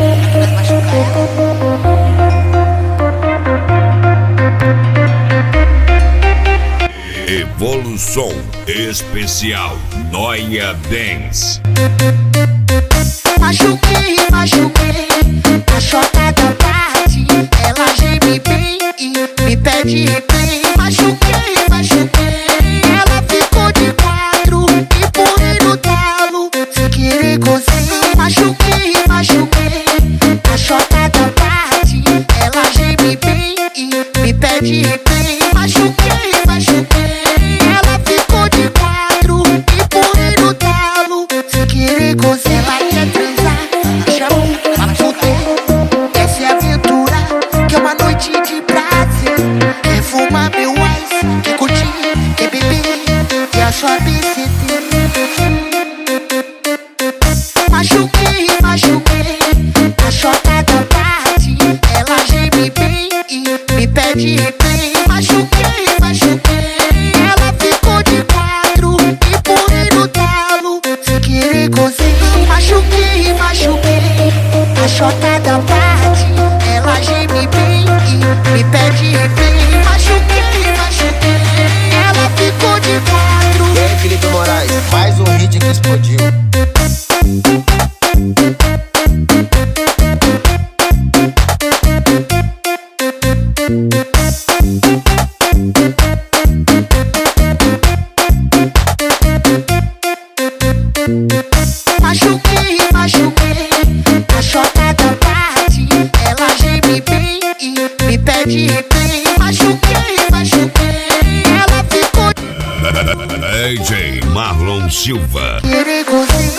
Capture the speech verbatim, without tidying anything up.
Evolução Especial Noia Dance. Machuquei, machuquei, a chota da parte, ela geme bem e me pede replay. Machuquei, machuquei, ela ficou de quatro e pulei no talo, sem querer gozei. Machuquei, machuquei, a chota da parte, ela geme bem e me pede replay. Machuquei, machuquei, ela ficou de quatro e pulei no talo, sem querer gozei. Ela quer transar, chamou pra fuder. Essa é a aventura, que é uma noite de prazer. Quer fumar meu ice, quer curtir, quer beber, quer a sua B C T. Machuquei, machuquei, a chota da parte, ela geme bem e me pede replay. Machuquei, machuquei, ela ficou de quatro e pulei no talo, sem querer gozei. Machuquei, machuquei, a chota da parte, ela geme bem e me pede replay. Machuquei, machuquei, ela ficou de quatro. E aí, Felipe Moraes, mais um hit que explodiu. Machuquei, machuquei, a chota da parte, ela geme bem e me pede replay. Machuquei, machuquei, ela ficou D J Marlon Silva. querer gozei.